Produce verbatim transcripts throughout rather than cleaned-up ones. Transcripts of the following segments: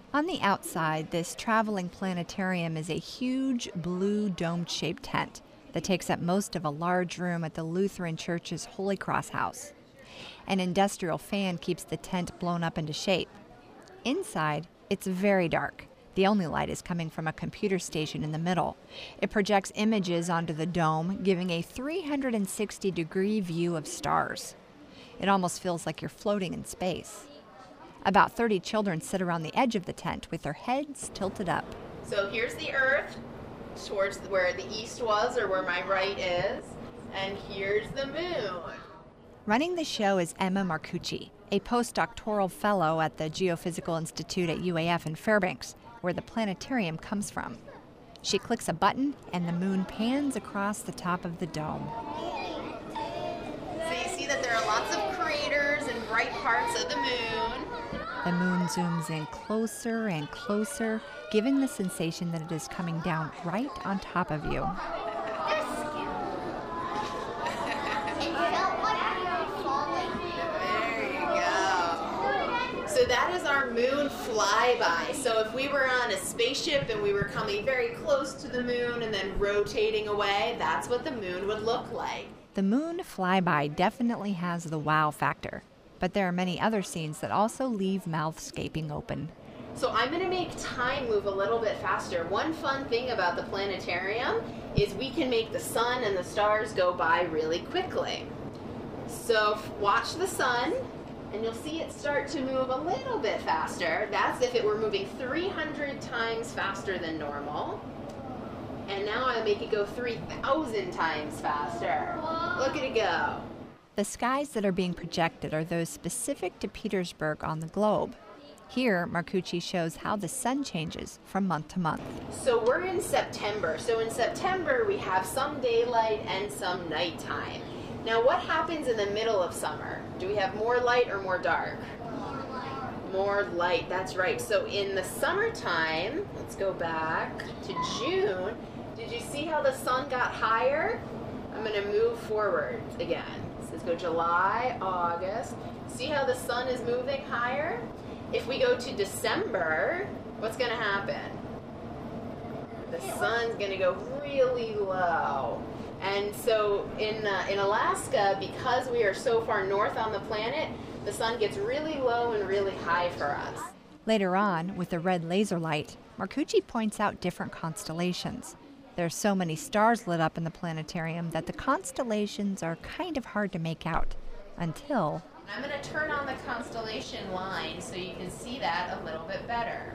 On the outside, this traveling planetarium is a huge blue dome-shaped tent that takes up most of a large room at the Lutheran Church's Holy Cross House. An industrial fan keeps the tent blown up into shape. Inside, it's very dark. The only light is coming from a computer station in the middle. It projects images onto the dome, giving a three hundred sixty degree view of stars. It almost feels like you're floating in space. About thirty children sit around the edge of the tent with their heads tilted up. So here's the Earth, towards where the east was, or where my right is, and here's the moon. Running the show is Emma Marcucci, a postdoctoral fellow at the Geophysical Institute at U A F in Fairbanks, where the planetarium comes from. She clicks a button and the moon pans across the top of the dome. So you see that there are lots of craters and bright parts of the moon. The moon zooms in closer and closer, giving the sensation that it is coming down right on top of you. So that is our moon flyby. So if we were on a spaceship and we were coming very close to the moon and then rotating away, that's what the moon would look like. The moon flyby definitely has the wow factor, but there are many other scenes that also leave mouths gaping open. So I'm going to make time move a little bit faster. One fun thing about the planetarium is we can make the sun and the stars go by really quickly. So watch the sun. And you'll see it start to move a little bit faster. That's if it were moving three hundred times faster than normal. And now I make it go three thousand times faster. Whoa. Look at it go. The skies that are being projected are those specific to Petersburg on the globe. Here, Marcucci shows how the sun changes from month to month. So we're in September. So in September, we have some daylight and some nighttime. Now, what happens in the middle of summer? Do we have more light or more dark? More light. More light, that's right. So in the summertime, let's go back to June. Did you see how the sun got higher? I'm going to move forward again. So let's go July, August. See how the sun is moving higher? If we go to December, what's going to happen? The sun's going to go really low. And so in uh, in Alaska, because we are so far north on the planet, the sun gets really low and really high for us. Later on, with the red laser light, Marcucci points out different constellations. There's so many stars lit up in the planetarium that the constellations are kind of hard to make out until... I'm going to turn on the constellation line so you can see that a little bit better.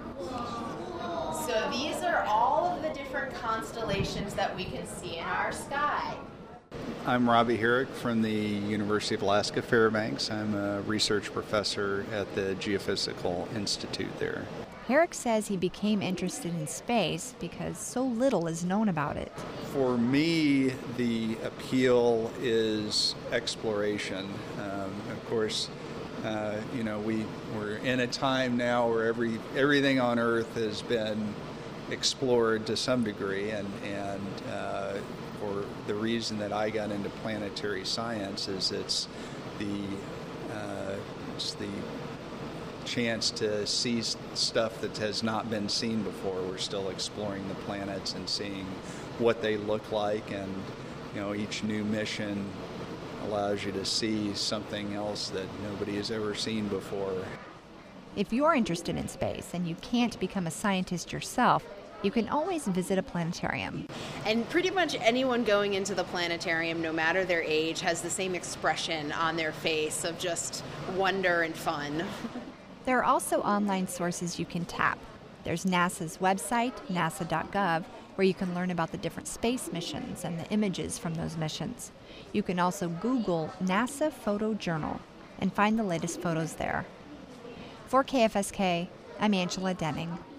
So these are all of the different constellations that we can see in our sky. I'm Robbie Herrick from the University of Alaska Fairbanks. I'm a research professor at the Geophysical Institute there. Herrick says he became interested in space because so little is known about it. For me, the appeal is exploration. Um, of course, Uh, you know, we, we're in a time now where every everything on Earth has been explored to some degree, and, and uh, for the reason that I got into planetary science is it's the, uh, it's the chance to see stuff that has not been seen before. We're still exploring the planets and seeing what they look like, and, you know, each new mission allows you to see something else that nobody has ever seen before. If you're interested in space and you can't become a scientist yourself, you can always visit a planetarium. And pretty much anyone going into the planetarium, no matter their age, has the same expression on their face of just wonder and fun. There are also online sources you can tap. There's NASA's website, nasa dot gov, where you can learn about the different space missions and the images from those missions. You can also Google NASA Photo Journal and find the latest photos there. For K F S K, I'm Angela Denning.